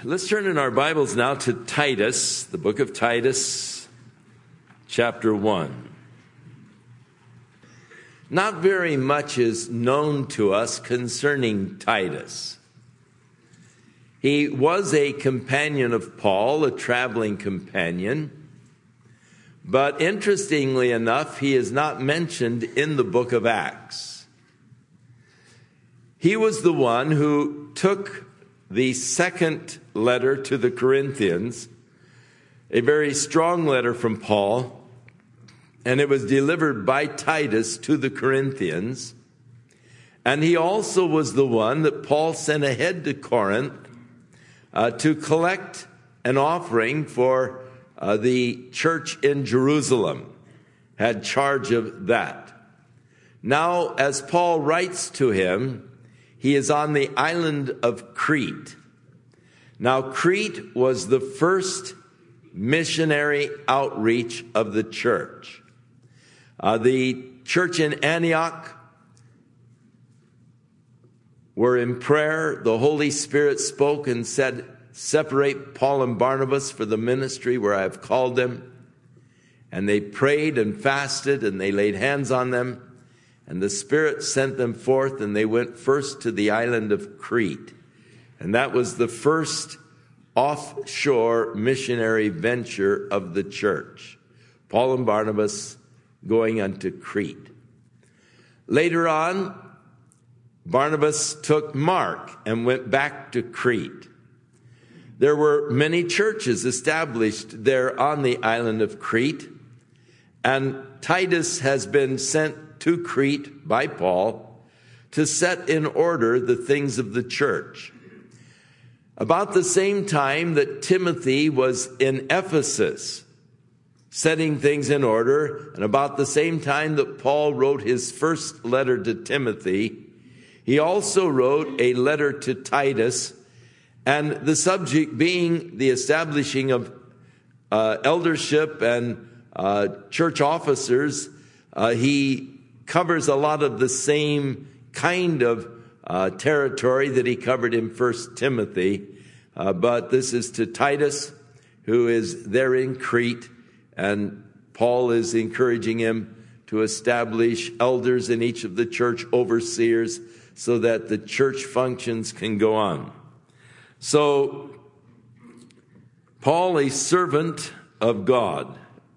Let's turn in our Bibles now to Titus, the book of Titus, chapter 1. Not very much is known to us concerning Titus. He was a companion of Paul, a traveling companion. But interestingly enough, he is not mentioned in the book of Acts. He was the one who took the second letter to the Corinthians, a very strong letter from Paul, and it was delivered by Titus to the Corinthians. And he also was the one that Paul sent ahead to Corinth to collect an offering for the church in Jerusalem, had charge of that. Now, as Paul writes to him, he is on the island of Crete. Now, Crete was the first missionary outreach of the church. The church in Antioch were in prayer. The Holy Spirit spoke and said, "Separate Paul and Barnabas for the ministry where I have called them." And they prayed and fasted, and they laid hands on them. And the Spirit sent them forth, and they went first to the island of Crete. And that was the first offshore missionary venture of the church. Paul and Barnabas going unto Crete. Later on, Barnabas took Mark and went back to Crete. There were many churches established there on the island of Crete. And Titus has been sent to Crete by Paul to set in order the things of the church. About the same time that Timothy was in Ephesus, setting things in order, and about the same time that Paul wrote his first letter to Timothy, he also wrote a letter to Titus, and the subject being the establishing of eldership and church officers. He covers a lot of the same kind of territory that he covered in 1 Timothy. But this is to Titus, who is there in Crete, and Paul is encouraging him to establish elders in each of the church overseers so that the church functions can go on. So, Paul, a servant of God,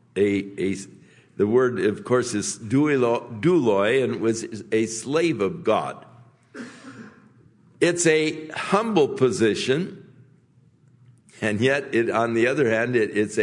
the word, of course, is douloi, and was a slave of God. It's a humble position, and yet, on the other hand, it is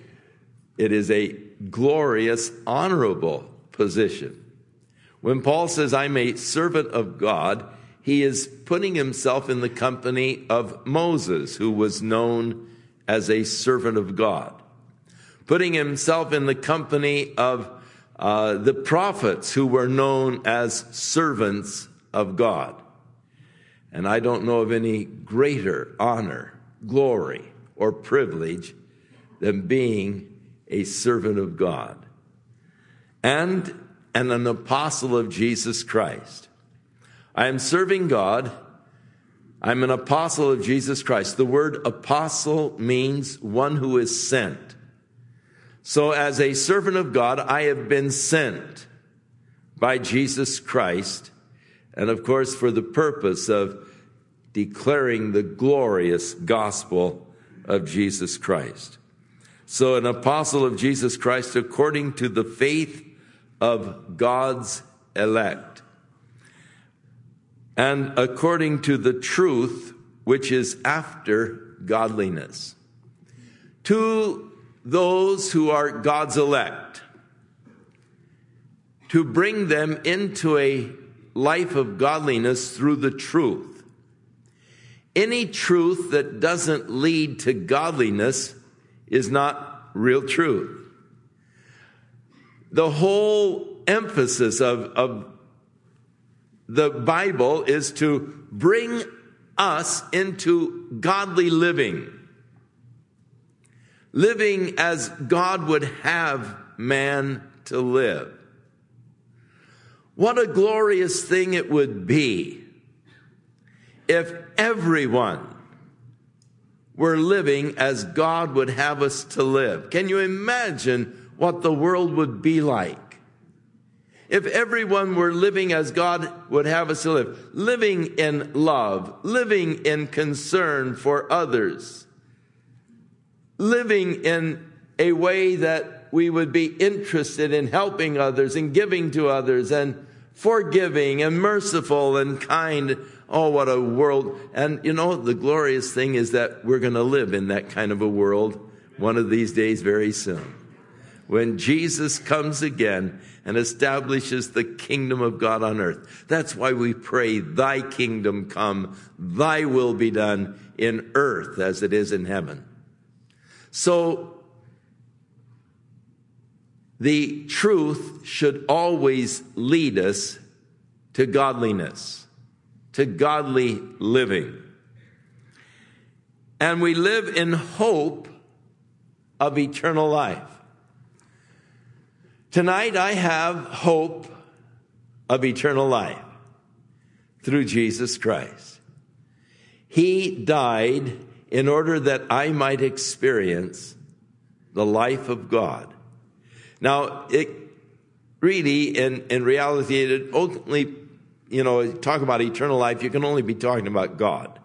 a glorious, honorable position. When Paul says, "I'm a servant of God," he is putting himself in the company of Moses, who was known as a servant of God. Putting himself in the company of the prophets, who were known as servants of God. And I don't know of any greater honor, glory, or privilege than being a servant of God and an apostle of Jesus Christ. I am serving God. I'm an apostle of Jesus Christ. The word apostle means one who is sent. So as a servant of God, I have been sent by Jesus Christ, and of course for the purpose of declaring the glorious gospel of Jesus Christ. So an apostle of Jesus Christ according to the faith of God's elect, and according to the truth which is after godliness. To those who are God's elect, to bring them into a life of godliness through the truth. Any truth that doesn't lead to godliness is not real truth. The whole emphasis of the Bible is to bring us into godly living. Living as God would have man to live. What a glorious thing it would be if everyone we're living as God would have us to live. Can you imagine what the world would be like if everyone were living as God would have us to live? Living in love, living in concern for others, living in a way that we would be interested in helping others and giving to others and forgiving and merciful and kind. Oh, what a world. And you know, the glorious thing is that we're going to live in that kind of a world one of these days very soon, when Jesus comes again and establishes the kingdom of God on earth. That's why we pray, thy kingdom come, thy will be done in earth as it is in heaven. So the truth should always lead us to godliness, to godly living. And we live in hope of eternal life. Tonight I have hope of eternal life through Jesus Christ. He died in order that I might experience the life of God. Now, it really, in reality, it only, talk about eternal life, you can only be talking about God,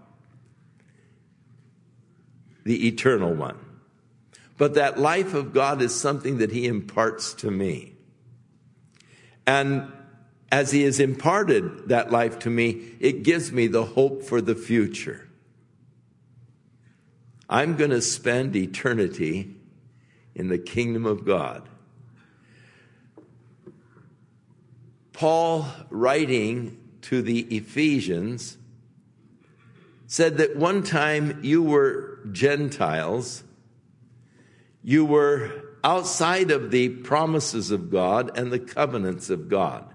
the eternal one. But that life of God is something that he imparts to me. And as he has imparted that life to me, it gives me the hope for the future. I'm going to spend eternity in the kingdom of God. Paul, writing to the Ephesians, said that one time you were Gentiles. You were outside of the promises of God and the covenants of God.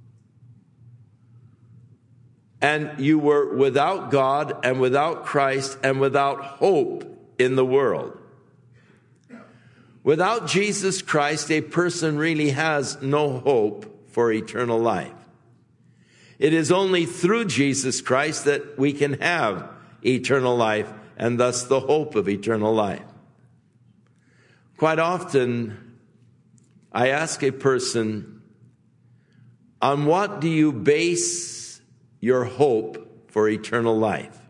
And you were without God and without Christ and without hope in the world. Without Jesus Christ, a person really has no hope for eternal life. It is only through Jesus Christ that we can have eternal life and thus the hope of eternal life. Quite often, I ask a person, on what do you base your hope for eternal life?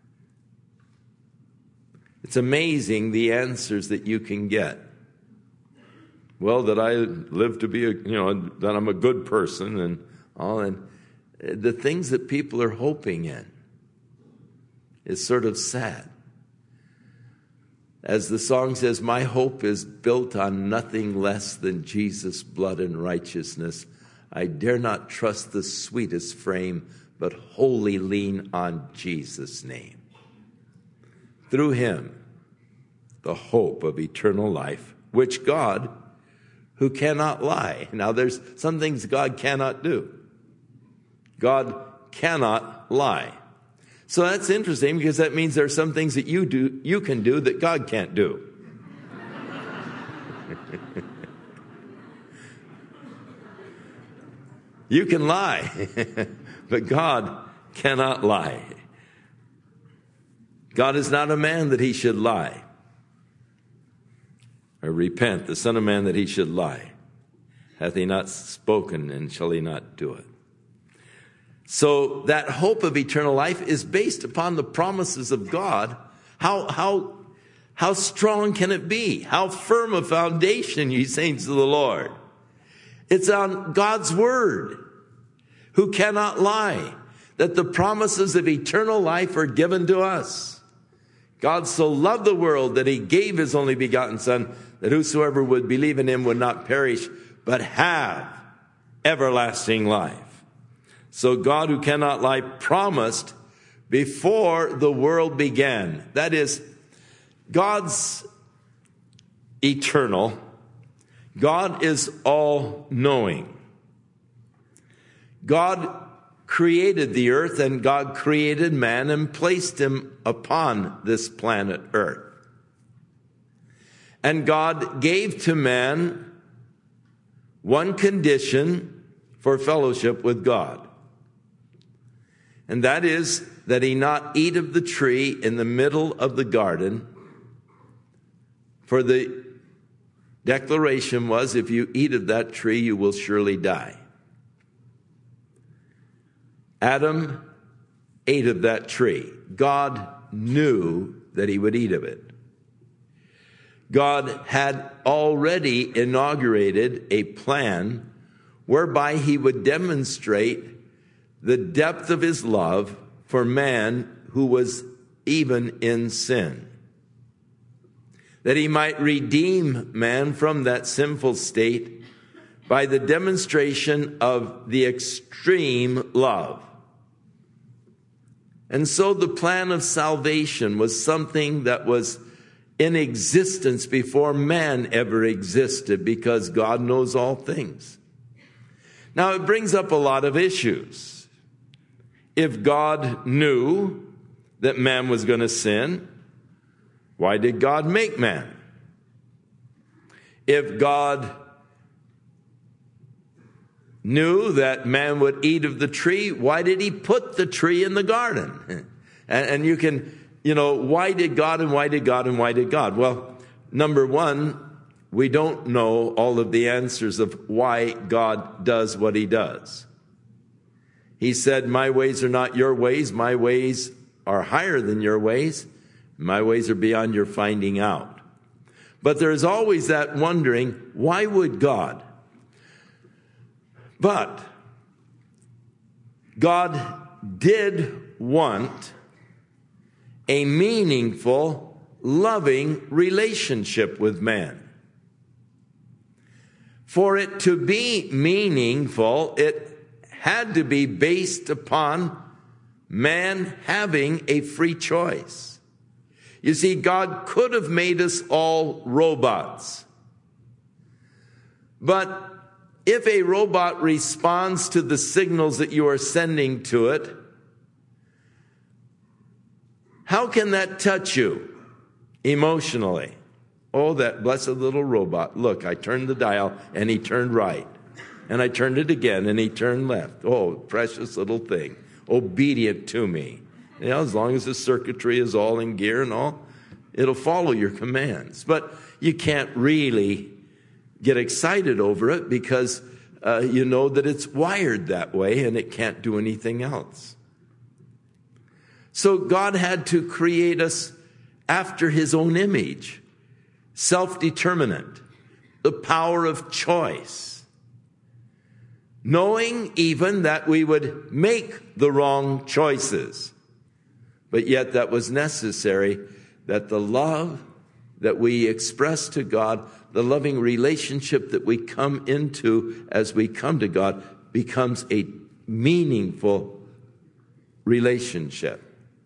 It's amazing the answers that you can get. Well, that I live to be that I'm a good person and all, and the things that people are hoping in is sort of sad. As the song says, my hope is built on nothing less than Jesus' blood and righteousness. I dare not trust the sweetest frame, but wholly lean on Jesus' name. Through him, the hope of eternal life, which God, who cannot lie. Now, there's some things God cannot do. God cannot lie. So that's interesting, because that means there are some things that you can do that God can't do. You can lie, but God cannot lie. God is not a man that he should lie, or repent, the Son of Man that he should lie. Hath he not spoken, and shall he not do it? So that hope of eternal life is based upon the promises of God. How strong can it be? How firm a foundation, ye saints of the Lord. It's on God's word, who cannot lie, that the promises of eternal life are given to us. God so loved the world that he gave his only begotten Son, that whosoever would believe in him would not perish, but have everlasting life. So God, who cannot lie, promised before the world began. That is, God's eternal. God is all-knowing. God created the earth, and God created man and placed him upon this planet Earth. And God gave to man one condition for fellowship with God. And that is that he not eat of the tree in the middle of the garden. For the declaration was, if you eat of that tree, you will surely die. Adam ate of that tree. God knew that he would eat of it. God had already inaugurated a plan whereby he would demonstrate the depth of his love for man who was even in sin, that he might redeem man from that sinful state by the demonstration of the extreme love. And so the plan of salvation was something that was in existence before man ever existed, because God knows all things. Now, it brings up a lot of issues. If God knew that man was going to sin, why did God make man? If God knew that man would eat of the tree, why did he put the tree in the garden? And you can, why did God and why did God and why did God? Well, number one, we don't know all of the answers of why God does what he does. He said, my ways are not your ways. My ways are higher than your ways. My ways are beyond your finding out. But there's always that wondering, why would God? But God did want a meaningful, loving relationship with man. For it to be meaningful, it had to be based upon man having a free choice. You see, God could have made us all robots. But if a robot responds to the signals that you are sending to it, how can that touch you emotionally? Oh, that blessed little robot. Look, I turned the dial and he turned right. And I turned it again and he turned left. Oh, precious little thing. Obedient to me. As long as the circuitry is all in gear and all, it'll follow your commands. But you can't really get excited over it because you know that it's wired that way and it can't do anything else. So God had to create us after his own image, self-determinate, the power of choice, knowing even that we would make the wrong choices. But yet that was necessary, that the love that we express to God, the loving relationship that we come into as we come to God, becomes a meaningful relationship.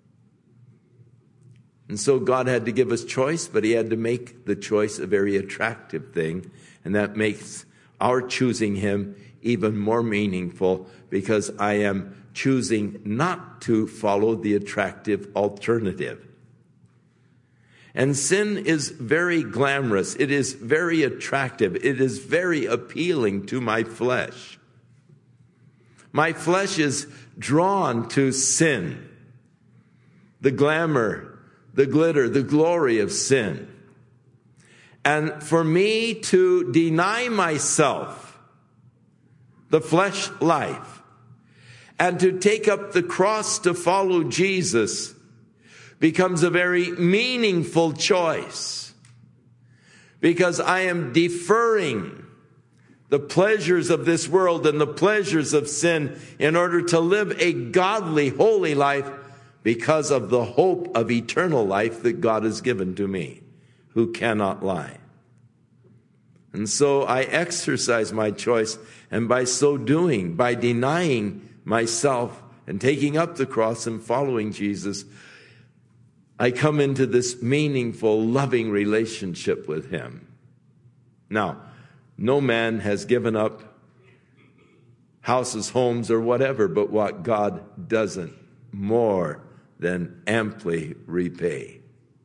And so God had to give us choice, but he had to make the choice a very attractive thing. And that makes our choosing him even more meaningful, because I am choosing not to follow the attractive alternative. And sin is very glamorous. It is very attractive. It is very appealing to my flesh. My flesh is drawn to sin, the glamour, the glitter, the glory of sin. And for me to deny myself the flesh life and to take up the cross to follow Jesus becomes a very meaningful choice, because I am deferring the pleasures of this world and the pleasures of sin in order to live a godly, holy life because of the hope of eternal life that God has given to me, who cannot lie. And so I exercise my choice, and by so doing, by denying myself and taking up the cross and following Jesus, I come into this meaningful, loving relationship with him. Now, no man has given up houses, homes, or whatever, but what God doesn't more than amply repay.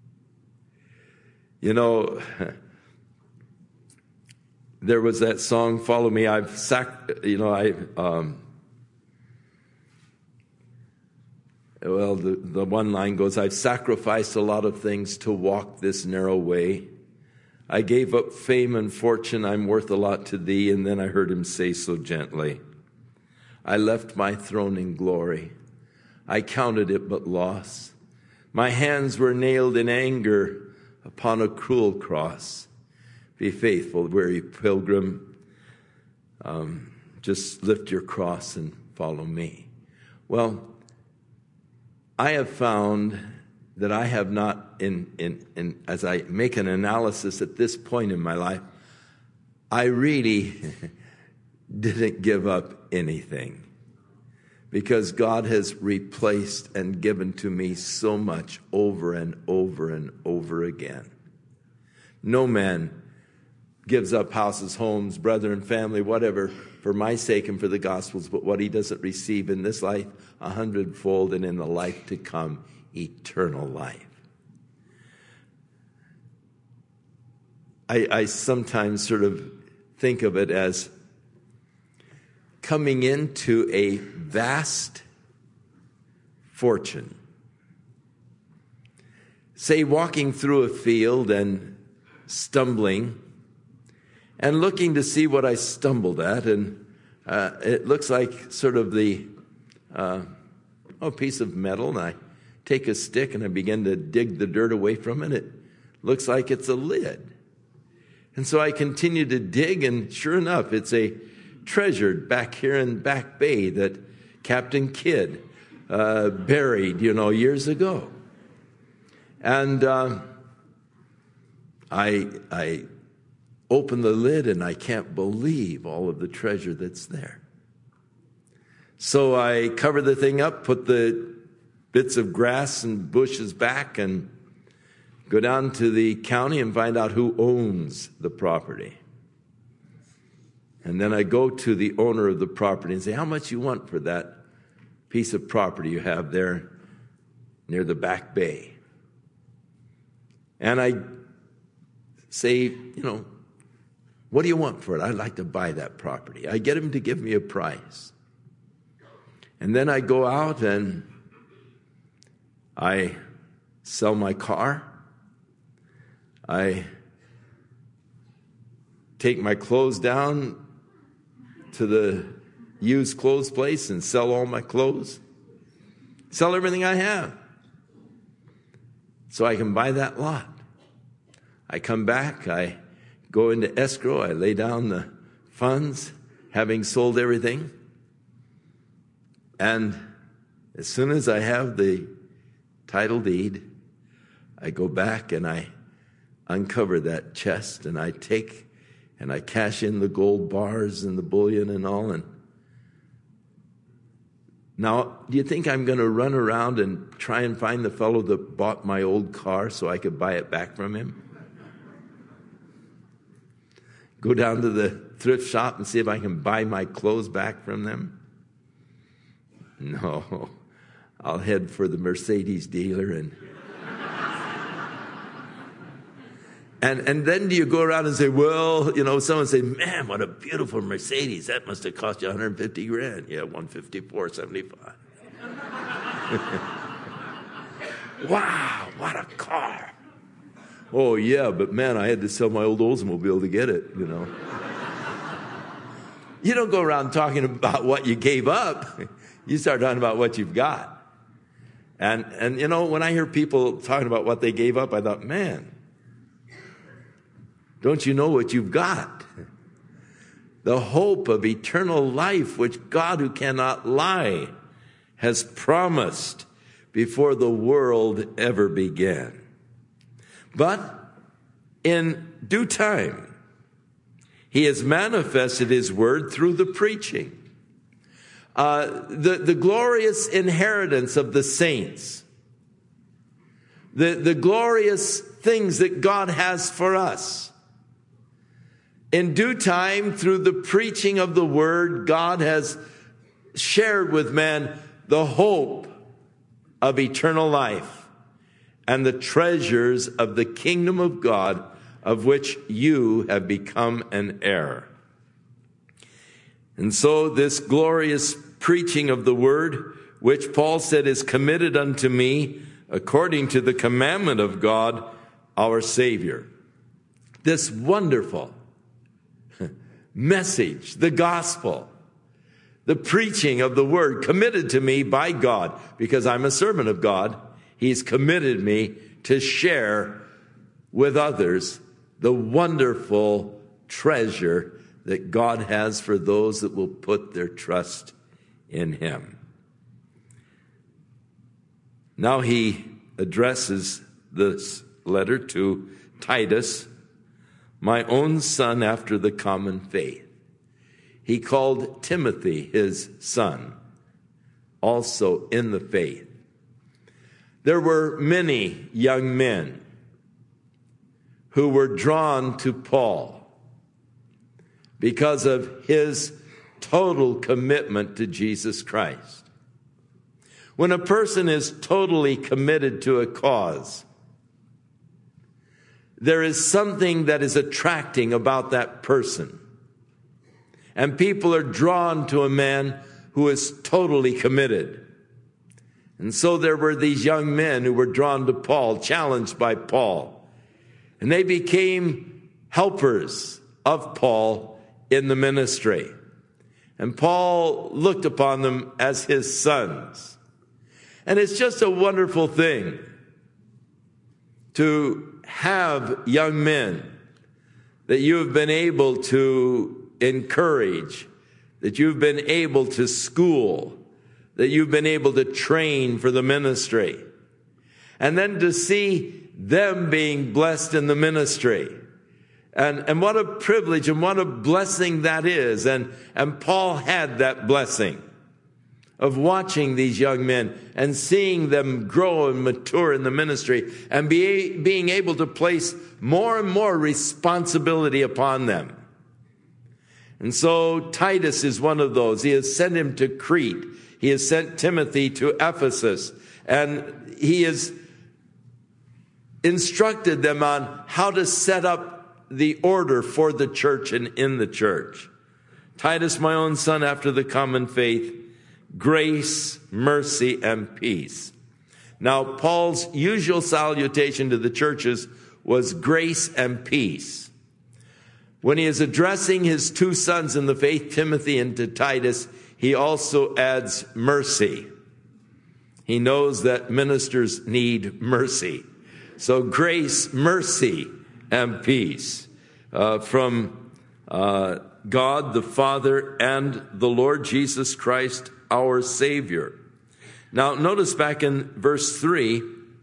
There was that song, Follow Me. well, the one line goes, I've sacrificed a lot of things to walk this narrow way. I gave up fame and fortune, I'm worth a lot to thee. And then I heard him say so gently, I left my throne in glory. I counted it but loss. My hands were nailed in anger upon a cruel cross. Be faithful, weary pilgrim. Just lift your cross and follow me. Well, I have found that I have not, as I make an analysis at this point in my life, I really didn't give up anything, because God has replaced and given to me so much over and over and over again. No man gives up houses, homes, brethren, family, whatever, for my sake and for the gospel's, but what he doesn't receive in this life, 100-fold, and in the life to come, eternal life. I sometimes sort of think of it as coming into a vast fortune. Say, walking through a field and stumbling and looking to see what I stumbled at, and it looks like sort of the piece of metal, and I take a stick and I begin to dig the dirt away from it. It looks like it's a lid. And so I continue to dig, and sure enough, it's a treasure back here in Back Bay that Captain Kidd buried, years ago. And I open the lid, and I can't believe all of the treasure that's there. So I cover the thing up, put the bits of grass and bushes back, and go down to the county and find out who owns the property. And then I go to the owner of the property and say, how much you want for that piece of property you have there near the Back Bay? And I say, what do you want for it? I'd like to buy that property. I get him to give me a price. And then I go out and I sell my car. I take my clothes down to the used clothes place and sell all my clothes. Sell everything I have so I can buy that lot. I come back, I go into escrow, I lay down the funds, having sold everything. And as soon as I have the title deed, I go back and I uncover that chest, and I take and I cash in the gold bars and the bullion and all. And now, do you think I'm going to run around and try and find the fellow that bought my old car so I could buy it back from him? Go down to the thrift shop and see if I can buy my clothes back from them? No. I'll head for the Mercedes dealer and then do you go around and say, well, someone say, man, what a beautiful Mercedes. That must have cost you $150,000. Yeah, $154.75. Wow, what a car. Oh, yeah, but man, I had to sell my old Oldsmobile to get it, You don't go around talking about what you gave up. You start talking about what you've got. And when I hear people talking about what they gave up, I thought, man, don't you know what you've got? The hope of eternal life, which God, who cannot lie, has promised before the world ever began. But in due time, he has manifested his word through the preaching. The glorious inheritance of the saints. The glorious things that God has for us. In due time, through the preaching of the word, God has shared with man the hope of eternal life and the treasures of the kingdom of God, of which you have become an heir. And so this glorious preaching of the word which Paul said is committed unto me according to the commandment of God, our Savior. This wonderful message, the gospel, the preaching of the word committed to me by God, because I'm a servant of God. He's committed me to share with others the wonderful treasure that God has for those that will put their trust in him. Now he addresses this letter to Titus, my own son after the common faith. He called Timothy his son, also in the faith. There were many young men who were drawn to Paul because of his total commitment to Jesus Christ. When a person is totally committed to a cause, there is something that is attracting about that person. And people are drawn to a man who is totally committed. And so there were these young men who were drawn to Paul, challenged by Paul. And they became helpers of Paul in the ministry. And Paul looked upon them as his sons. And it's just a wonderful thing to have young men that you have been able to encourage, that you've been able to school, that you've been able to train for the ministry. And then to see them being blessed in the ministry. And what a privilege and what a blessing that is. And Paul had that blessing of watching these young men and seeing them grow and mature in the ministry and being able to place more and more responsibility upon them. And so Titus is one of those. He has sent him to Crete. He has sent Timothy to Ephesus. And he has instructed them on how to set up the order for the church and in the church. Titus, my own son, after the common faith, grace, mercy, and peace. Now, Paul's usual salutation to the churches was grace and peace. When he is addressing his two sons in the faith, Timothy and to Titus, he also adds mercy. He knows that ministers need mercy. So grace, mercy, and peace from God the Father and the Lord Jesus Christ, our Savior. Now, notice back in verse 3,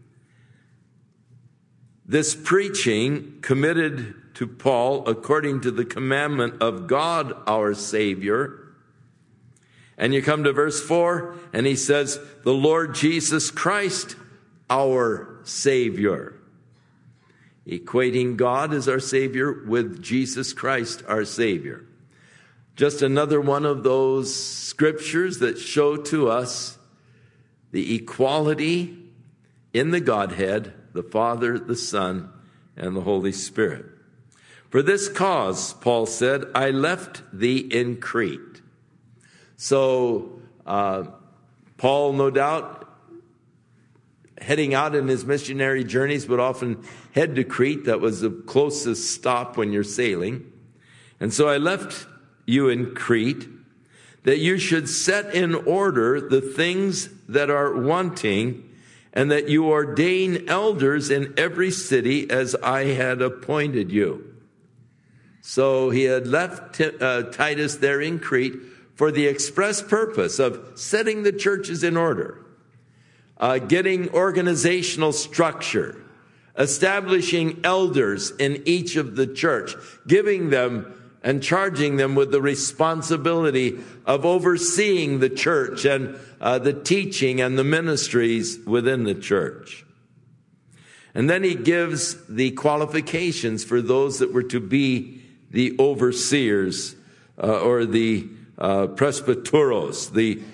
this preaching committed to Paul according to the commandment of God, our Savior. And you come to verse 4, and he says, the Lord Jesus Christ, our Savior. Equating God as our Savior with Jesus Christ, our Savior. Just another one of those scriptures that show to us the equality in the Godhead, the Father, the Son, and the Holy Spirit. For this cause, Paul said, I left thee in Crete. So, Paul, no doubt, heading out in his missionary journeys, would often head to Crete. That was the closest stop when you're sailing. And so I left you in Crete, that you should set in order the things that are wanting, and that you ordain elders in every city as I had appointed you. So he had left Titus there in Crete for the express purpose of setting the churches in order, getting organizational structure, establishing elders in each of the church, giving them and charging them with the responsibility of overseeing the church and the teaching and the ministries within the church. And then he gives the qualifications for those that were to be the overseers or the presbyteros,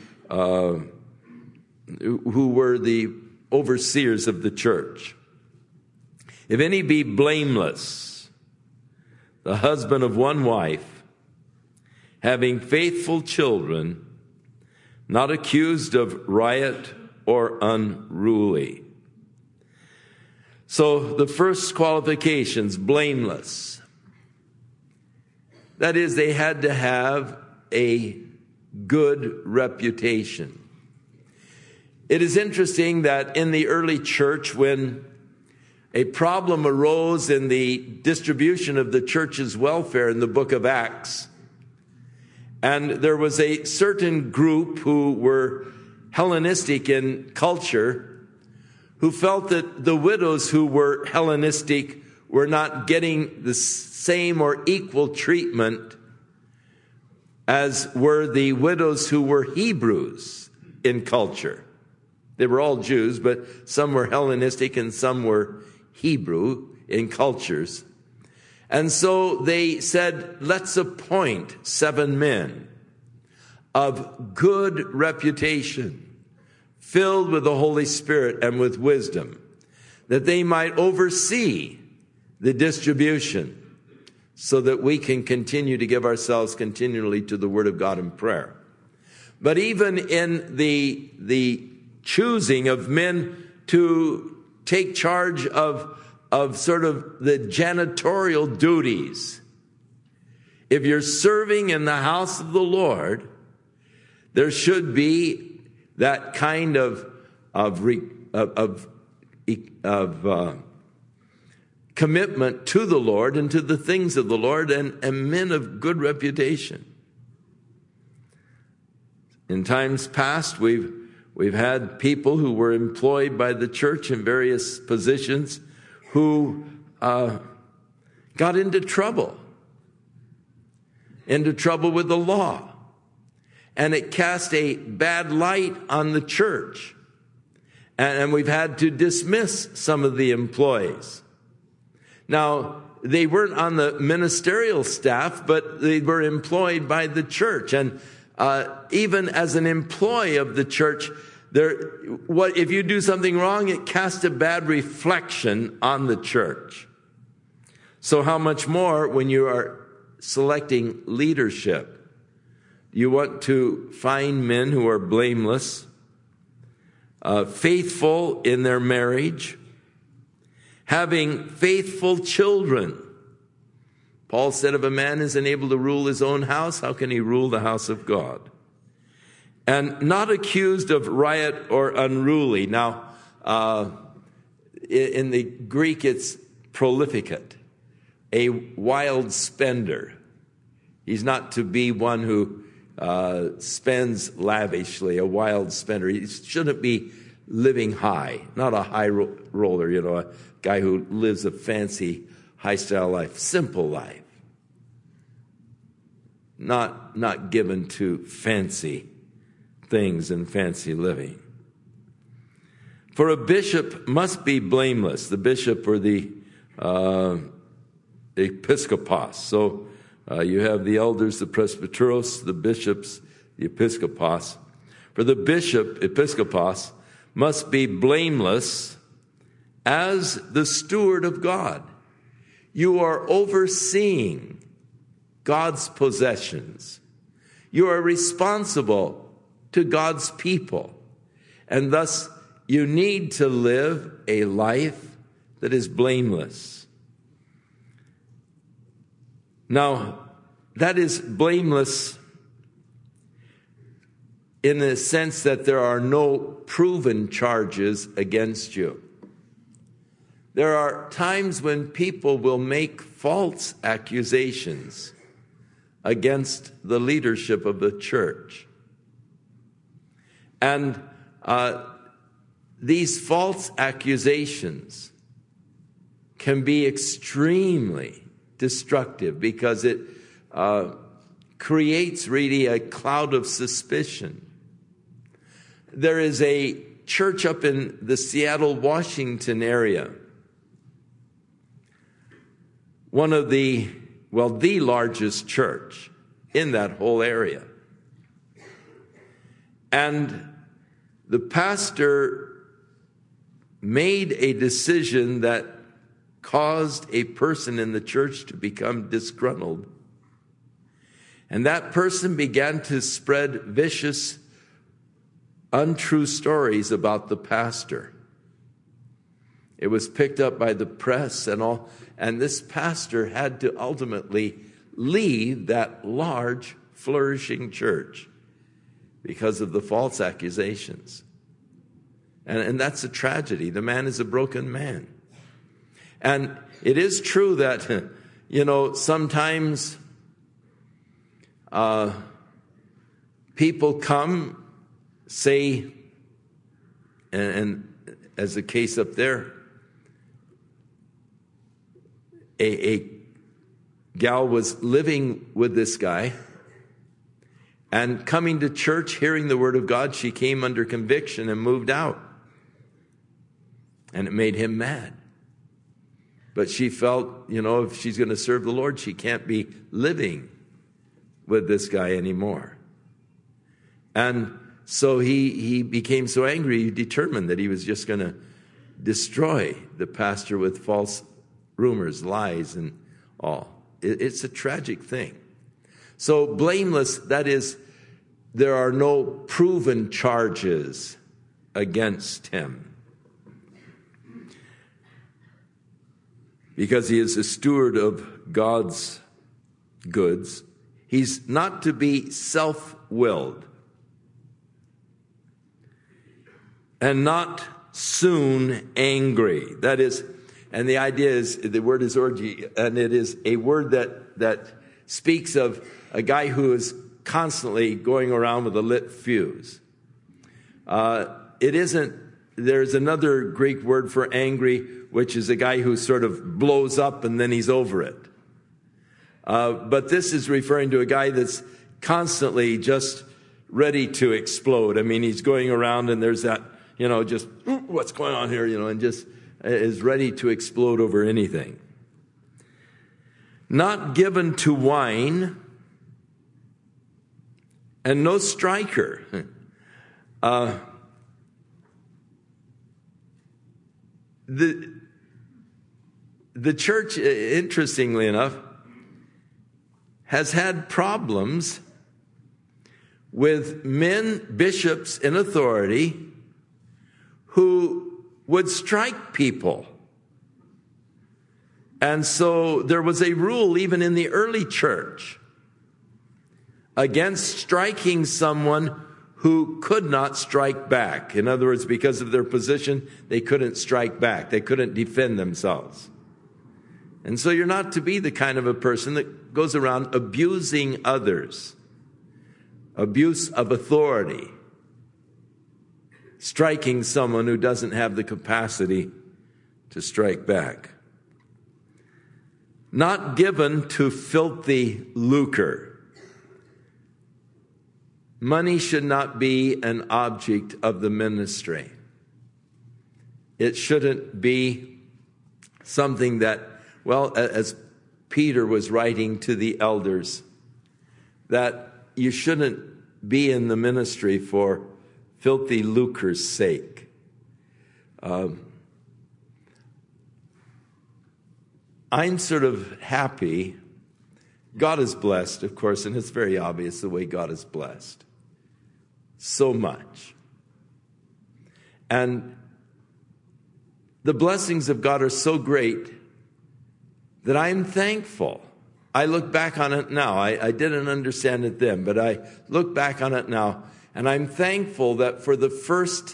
who were the overseers of the church. If any be blameless, the husband of one wife, having faithful children, not accused of riot or unruly. So the first qualifications, blameless. That is, they had to have a good reputation. It is interesting that in the early church, when a problem arose in the distribution of the church's welfare in the book of Acts, and there was a certain group who were Hellenistic in culture, who felt that the widows who were Hellenistic were not getting the same or equal treatment as were the widows who were Hebrews in culture. They were all Jews, but some were Hellenistic and some were Hebrew in cultures. And so they said, let's appoint 7 men of good reputation, filled with the Holy Spirit and with wisdom, that they might oversee the distribution so that we can continue to give ourselves continually to the Word of God in prayer. But even in the choosing of men to take charge of sort of the janitorial duties, if you're serving in the house of the Lord, there should be that kind of commitment to the Lord and to the things of the Lord, and men of good reputation. In times past, we've had people who were employed by the church in various positions who got into trouble with the law. And it cast a bad light on the church. And we've had to dismiss some of the employees. Now, they weren't on the ministerial staff, but they were employed by the church. And even as an employee of the church, if you do something wrong, it casts a bad reflection on the church. So how much more when you are selecting leadership? You want to find men who are blameless, faithful in their marriage, having faithful children. Paul said, if a man isn't able to rule his own house, how can he rule the house of God? And not accused of riot or unruly. Now, in the Greek, it's prolificate, a wild spender. He's not to be one who spends lavishly, a wild spender. He shouldn't be living high, not a high roller, a guy who lives a fancy, high-style life, simple life. Not given to fancy things and fancy living. For a bishop must be blameless, the bishop or the episkopos. So you have the elders, the presbyteros, the bishops, the episkopos. For the bishop, episkopos, must be blameless as the steward of God. You are overseeing God's possessions. You are responsible to God's people. And thus, you need to live a life that is blameless. Now, that is blameless in the sense that there are no proven charges against you. There are times when people will make false accusations against the leadership of the church. And these false accusations can be extremely destructive because it creates really a cloud of suspicion. There is a church up in the Seattle, Washington area, one of the largest church in that whole area. And the pastor made a decision that caused a person in the church to become disgruntled. And that person began to spread vicious untrue stories about the pastor. It was picked up by the press and all, and this pastor had to ultimately leave that large, flourishing church because of the false accusations. And that's a tragedy. The man is a broken man. And it is true that, sometimes people come, say, and as the case up there, a gal was living with this guy, and coming to church, hearing the word of God, she came under conviction and moved out. And it made him mad. But she felt, if she's going to serve the Lord, she can't be living with this guy anymore. And so he became so angry, he determined that he was just going to destroy the pastor with false rumors, lies, and all. It's a tragic thing. So blameless, that is, there are no proven charges against him, because he is a steward of God's goods. He's not to be self-willed and not soon angry. That is, and the idea is, the word is orgy, and it is a word that speaks of a guy who is constantly going around with a lit fuse. There's another Greek word for angry, which is a guy who sort of blows up and then he's over it. But this is referring to a guy that's constantly just ready to explode. I mean, he's going around and there's that, just, what's going on here, and just is ready to explode over anything. Not given to wine, and no striker. The church, interestingly enough, has had problems with men, bishops in authority, who would strike people. And so there was a rule even in the early church against striking someone who could not strike back. In other words, because of their position, they couldn't strike back. They couldn't defend themselves. And so you're not to be the kind of a person that goes around abusing others. Abuse of authority. Striking someone who doesn't have the capacity to strike back. Not given to filthy lucre. Money should not be an object of the ministry. It shouldn't be something that, as Peter was writing to the elders, that you shouldn't be in the ministry for filthy lucre's sake. I'm sort of happy. God is blessed, of course, and it's very obvious the way God is blessed. So much. And the blessings of God are so great that I'm thankful. I look back on it now. I didn't understand it then, but I look back on it now, and I'm thankful that for the first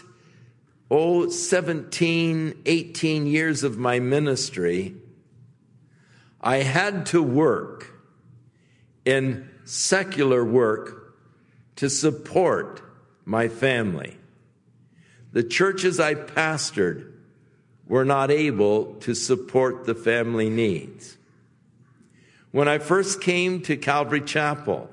17, 18 years of my ministry, I had to work in secular work to support my family. The churches I pastored were not able to support the family needs. When I first came to Calvary Chapel,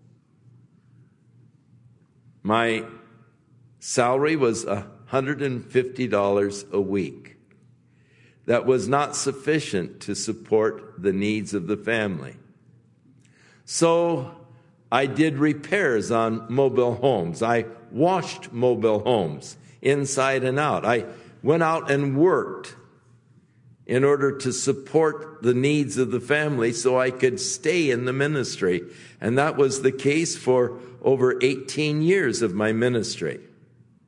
my salary was $150 a week. That was not sufficient to support the needs of the family. So I did repairs on mobile homes. I washed mobile homes inside and out. I went out and worked in order to support the needs of the family so I could stay in the ministry. And that was the case for over 18 years of my ministry.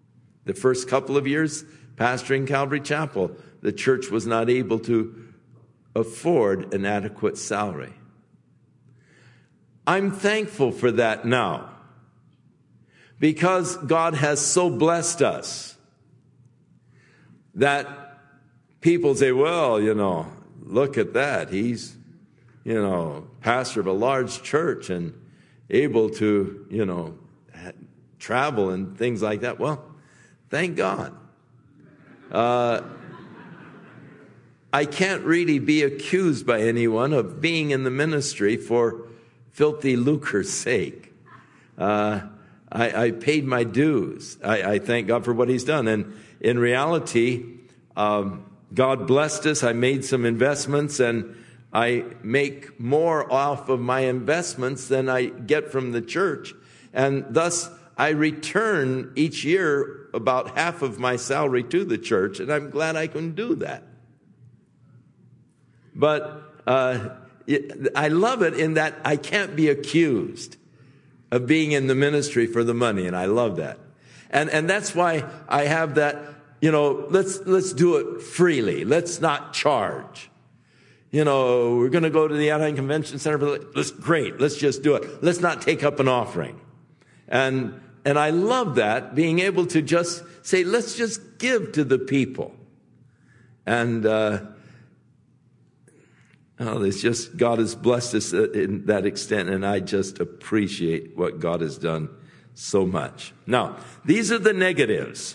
The first couple of years pastoring Calvary Chapel, the church was not able to afford an adequate salary. I'm thankful for that now, because God has so blessed us that people say, well, look at that. He's, pastor of a large church and able to, travel and things like that. Well, thank God. I can't really be accused by anyone of being in the ministry for filthy lucre's sake. I paid my dues. I thank God for what he's done. And in reality, God blessed us. I made some investments, and I make more off of my investments than I get from the church. And thus, I return each year about half of my salary to the church, and I'm glad I can do that. But I love it in that I can't be accused of being in the ministry for the money, and I love that. And that's why I have that, let's do it freely. Let's not charge. We're going to go to the Anaheim Convention Center, but let's just do it. Let's not take up an offering. And I love that, being able to just say, let's just give to the people. And it's just, God has blessed us in that extent, and I just appreciate what God has done so much. Now, these are the negatives.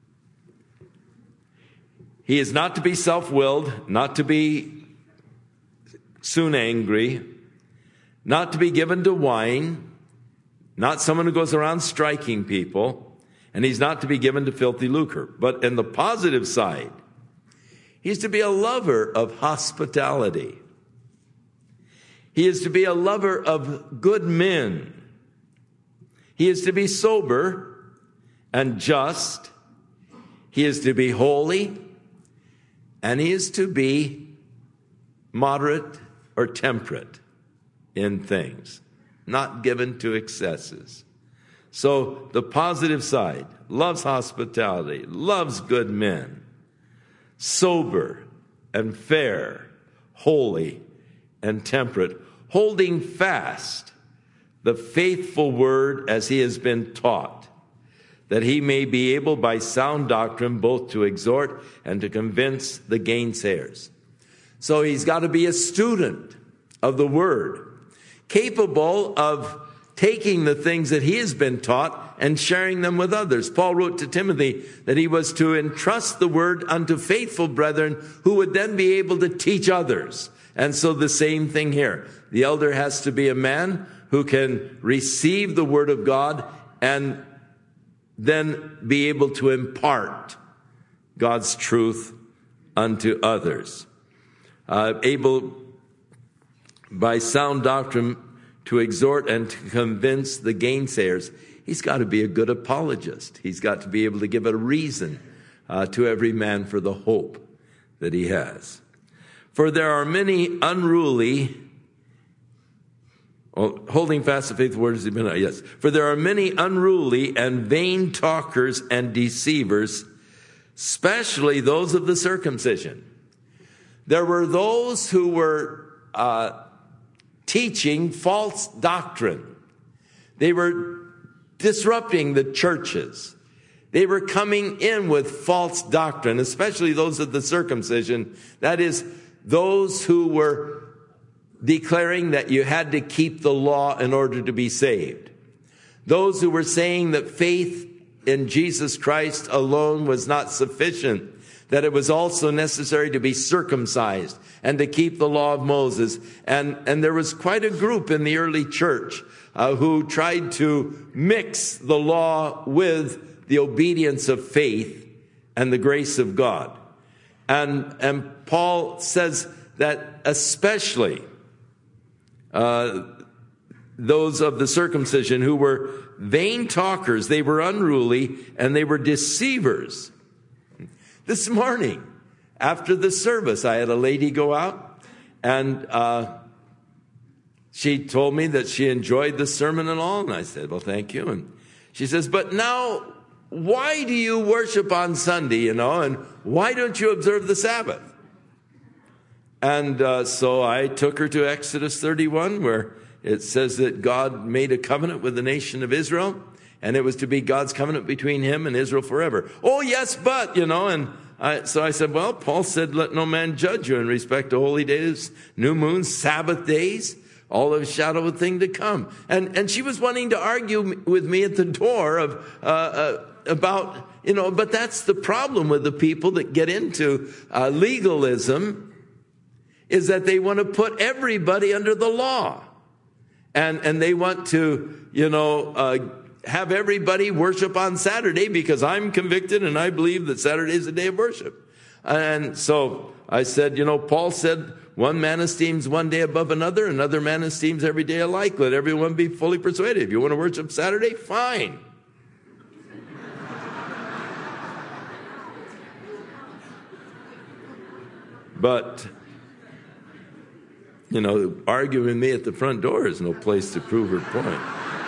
He is not to be self-willed, not to be soon angry, not to be given to wine, not someone who goes around striking people, and he's not to be given to filthy lucre. But in the positive side, he's to be a lover of hospitality. He is to be a lover of good men. He is to be sober and just. He is to be holy, and he is to be moderate or temperate in things, not given to excesses. So the positive side, loves hospitality, loves good men, sober and fair, holy and temperate, holding fast the faithful word as he has been taught, that he may be able by sound doctrine both to exhort and to convince the gainsayers. So he's got to be a student of the word, capable of taking the things that he has been taught and sharing them with others. Paul wrote to Timothy that he was to entrust the word unto faithful brethren who would then be able to teach others. And so the same thing here. The elder has to be a man who can receive the word of God and then be able to impart God's truth unto others. Able by sound doctrine to exhort and to convince the gainsayers. He's got to be a good apologist. He's got to be able to give a reason to every man for the hope that he has. For there are many unruly, holding fast the faithful word has been, yes. For there are many unruly and vain talkers and deceivers, especially those of the circumcision. There were those who were teaching false doctrine. They were disrupting the churches. They were coming in with false doctrine, especially those of the circumcision. That is, those who were declaring that you had to keep the law in order to be saved. Those who were saying that faith in Jesus Christ alone was not sufficient, that it was also necessary to be circumcised and to keep the law of Moses. And there was quite a group in the early church who tried to mix the law with the obedience of faith and the grace of God. And Paul says that especially those of the circumcision who were vain talkers, they were unruly, and they were deceivers. This morning, after the service, I had a lady go out, and she told me that she enjoyed the sermon and all, and I said, well, thank you. And she says, but now why do you worship on Sunday, and why don't you observe the Sabbath? And so I took her to Exodus 31, where it says that God made a covenant with the nation of Israel, and it was to be God's covenant between him and Israel forever. Oh, yes, but, so I said, well, Paul said, let no man judge you in respect to holy days, new moons, Sabbath days, all of a shadow of a thing to come. And she was wanting to argue with me at the door about, but that's the problem with the people that get into legalism, is that they want to put everybody under the law. And they want to, have everybody worship on Saturday because I'm convicted and I believe that Saturday is a day of worship. And so I said, Paul said, one man esteems one day above another, another man esteems every day alike. Let everyone be fully persuaded. If you want to worship Saturday, fine. But, arguing with me at the front door is no place to prove her point.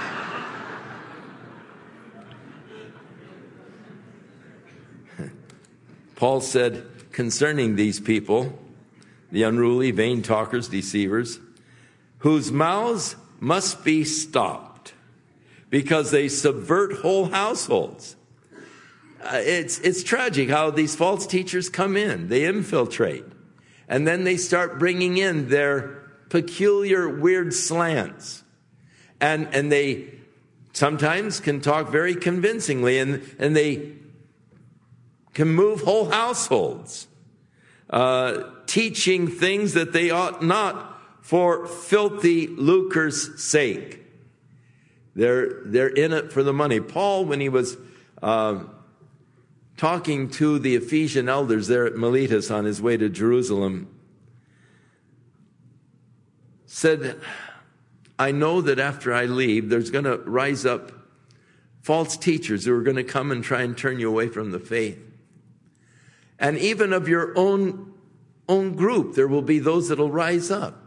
Paul said concerning these people, the unruly, vain talkers, deceivers, whose mouths must be stopped because they subvert whole households. It's tragic how these false teachers come in. They infiltrate. And then they start bringing in their peculiar, weird slants. And they sometimes can talk very convincingly, and they can move whole households, teaching things that they ought not for filthy lucre's sake. They're in it for the money. Paul, when he was talking to the Ephesian elders there at Miletus on his way to Jerusalem, said, I know that after I leave, there's going to rise up false teachers who are going to come and try and turn you away from the faith. And even of your own group, there will be those that will rise up,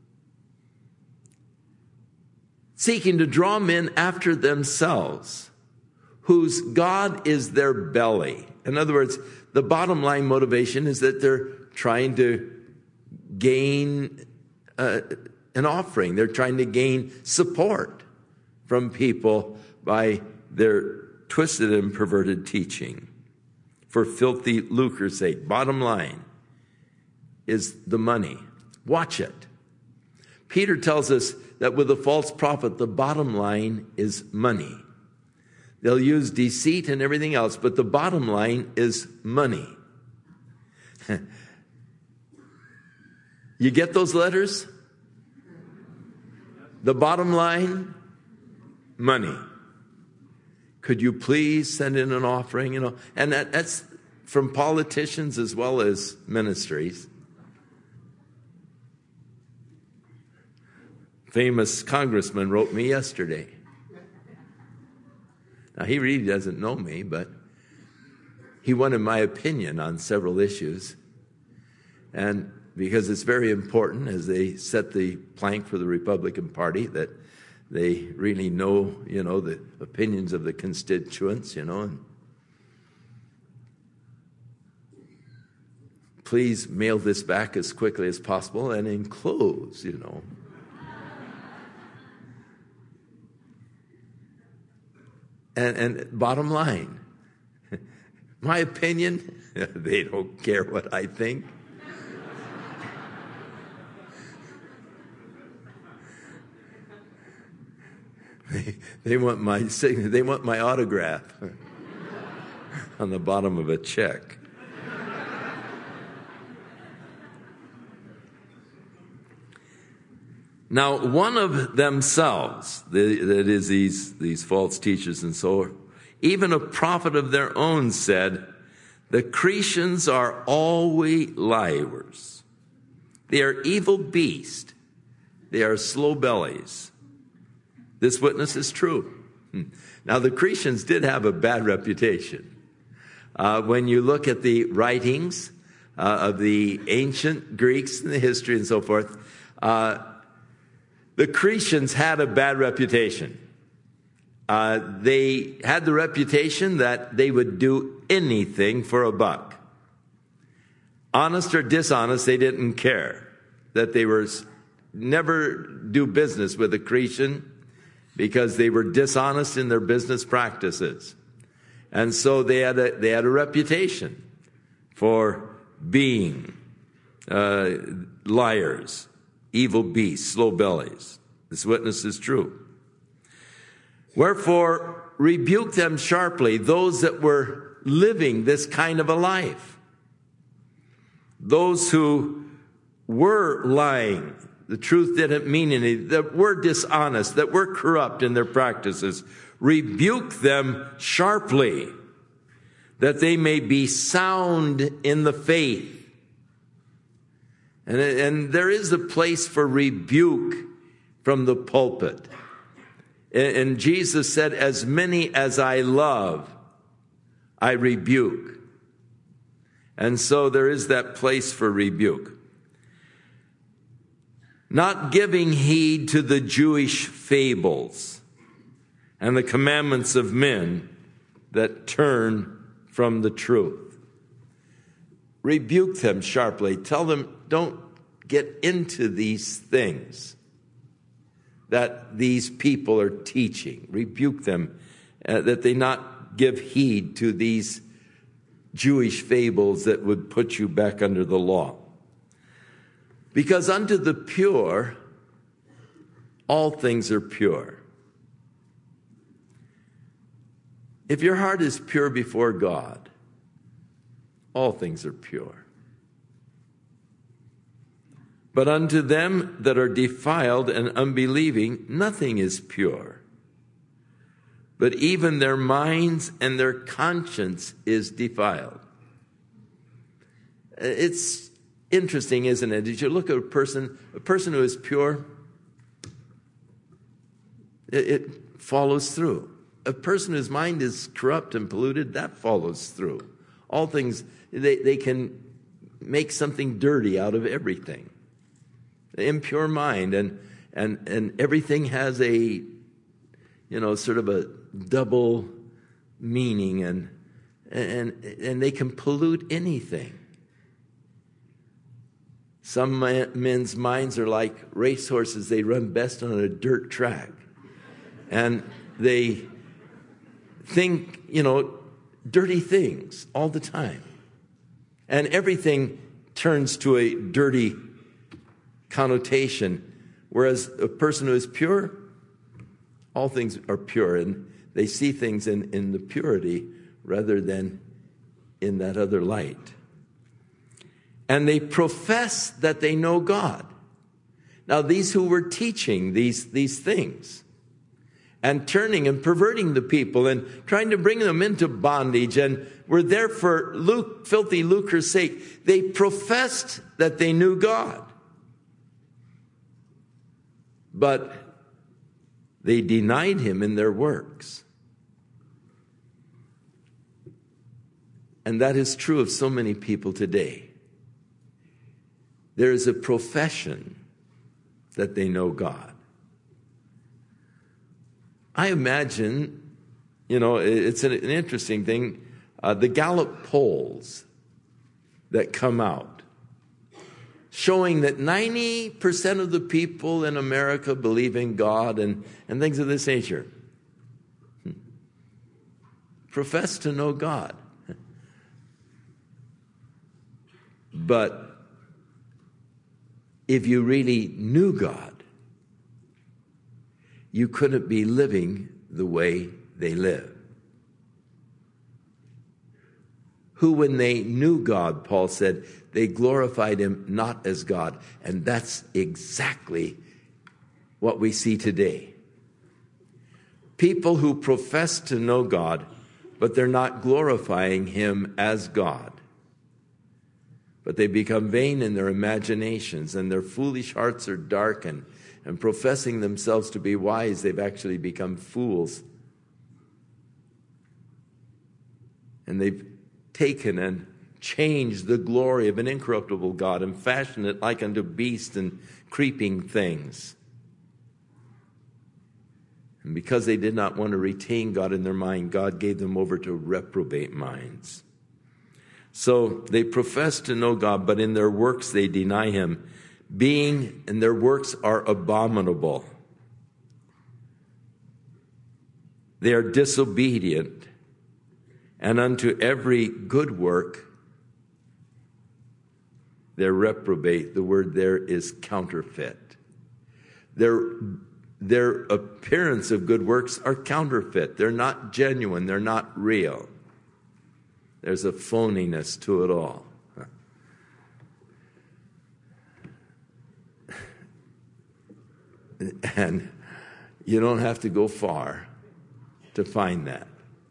seeking to draw men after themselves, whose God is their belly. In other words, the bottom line motivation is that they're trying to gain an offering. They're trying to gain support from people by their twisted and perverted teaching for filthy lucre's sake. Bottom line is the money. Watch it. Peter tells us that with a false prophet, the bottom line is money. They'll use deceit and everything else, but the bottom line is money. You get those letters? The bottom line, money. Could you please send in an offering? And that's from politicians as well as ministries. Famous congressman wrote me yesterday. Now, he really doesn't know me, but he wanted my opinion on several issues. And because it's very important as they set the plank for the Republican Party that they really know, the opinions of the constituents, and please mail this back as quickly as possible and enclose, And bottom line, my opinion, they don't care what I think. They want my signature. They want my autograph on the bottom of a check. Now, one of themselves, that is these false teachers and so on, even a prophet of their own said, the Cretans are always liars. They are evil beasts. They are slow bellies. This witness is true. Now, the Cretans did have a bad reputation. When you look at the writings of the ancient Greeks and the history and so forth, the Cretans had a bad reputation. They had the reputation that they would do anything for a buck. Honest or dishonest, they didn't care. That they were never do business with a Cretan because they were dishonest in their business practices. And so they had a reputation for being liars, evil beasts, slow bellies. This witness is true. Wherefore, rebuke them sharply, those that were living this kind of a life. Those who were lying, the truth didn't mean anything, that were dishonest, that were corrupt in their practices. Rebuke them sharply, that they may be sound in the faith. And there is a place for rebuke from the pulpit. And Jesus said, as many as I love, I rebuke. And so there is that place for rebuke. Not giving heed to the Jewish fables and the commandments of men that turn from the truth. Rebuke them sharply. Tell them, don't get into these things that these people are teaching. Rebuke them that they not give heed to these Jewish fables that would put you back under the law. Because unto the pure, all things are pure. If your heart is pure before God, all things are pure. But unto them that are defiled and unbelieving, nothing is pure. But even their minds and their conscience is defiled. It's interesting, isn't it? Did you look at a person who is pure? It follows through. A person whose mind is corrupt and polluted, that follows through. All things, they can make something dirty out of everything. The impure mind, and everything has a, sort of a double meaning, and they can pollute anything. Some men's minds are like racehorses. They run best on a dirt track. And they think, dirty things all the time. And everything turns to a dirty connotation. Whereas a person who is pure, all things are pure. And they see things in the purity rather than in that other light. And they profess that they know God. Now, these who were teaching these things and turning and perverting the people and trying to bring them into bondage and were there for filthy lucre's sake, they professed that they knew God. But they denied him in their works. And that is true of so many people today. There is a profession that they know God. I imagine, it's an interesting thing, the Gallup polls that come out showing that 90% of the people in America believe in God and things of this nature. Profess to know God. But if you really knew God, you couldn't be living the way they live. Who, when they knew God, Paul said, they glorified him not as God. And that's exactly what we see today. People who profess to know God, but they're not glorifying him as God. But they become vain in their imaginations, and their foolish hearts are darkened. And professing themselves to be wise, they've actually become fools. And they've taken and changed the glory of an incorruptible God and fashioned it like unto beasts and creeping things. And because they did not want to retain God in their mind, God gave them over to reprobate minds. So they profess to know God, but in their works they deny him, and their works are abominable. They are disobedient, and unto every good work they reprobate. The word there is counterfeit. Their appearance of good works are counterfeit. They're not genuine. They're not real. There's a phoniness to it all. And you don't have to go far to find that.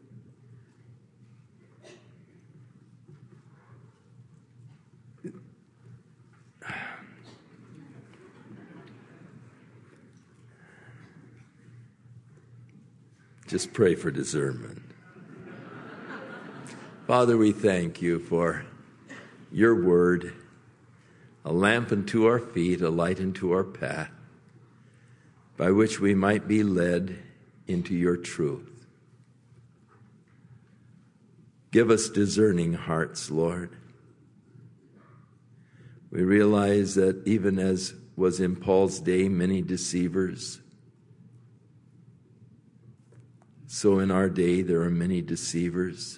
Just pray for discernment. Father, we thank you for your word, a lamp unto our feet, a light unto our path, by which we might be led into your truth. Give us discerning hearts, Lord. We realize that even as was in Paul's day, many deceivers, so in our day there are many deceivers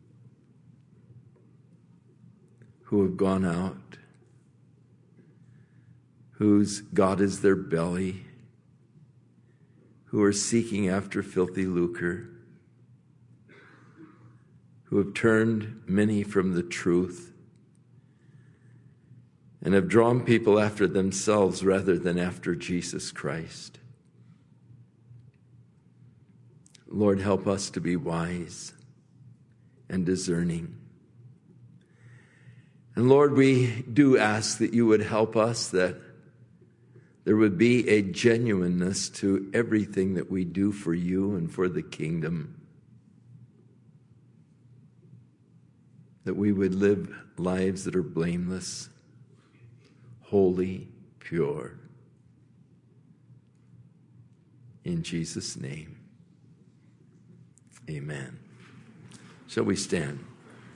who have gone out, whose God is their belly, who are seeking after filthy lucre, who have turned many from the truth and have drawn people after themselves rather than after Jesus Christ. Lord, help us to be wise and discerning. And Lord, we do ask that you would help us, that there would be a genuineness to everything that we do for you and for the kingdom. That we would live lives that are blameless, holy, pure. In Jesus' name, amen. Shall we stand?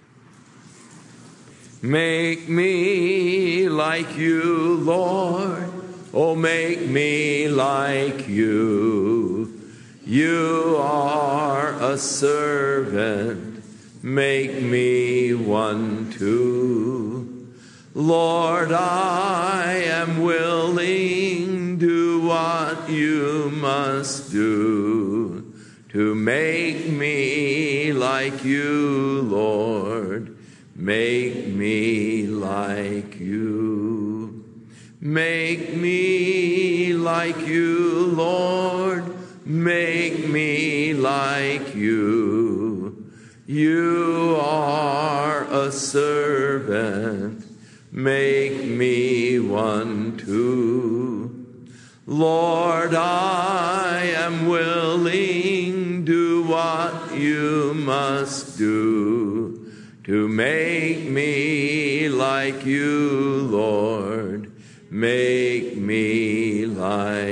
Make me like you, Lord. Oh, make me like you. You are a servant. Make me one too. Lord, I am willing. Do what you must do to make me like you, Lord. Make me like you. Make me like you, Lord. Make me like you. You are a servant. Make me one too. Lord, I am willing. Do what you must do to make me like you, Lord. Make me like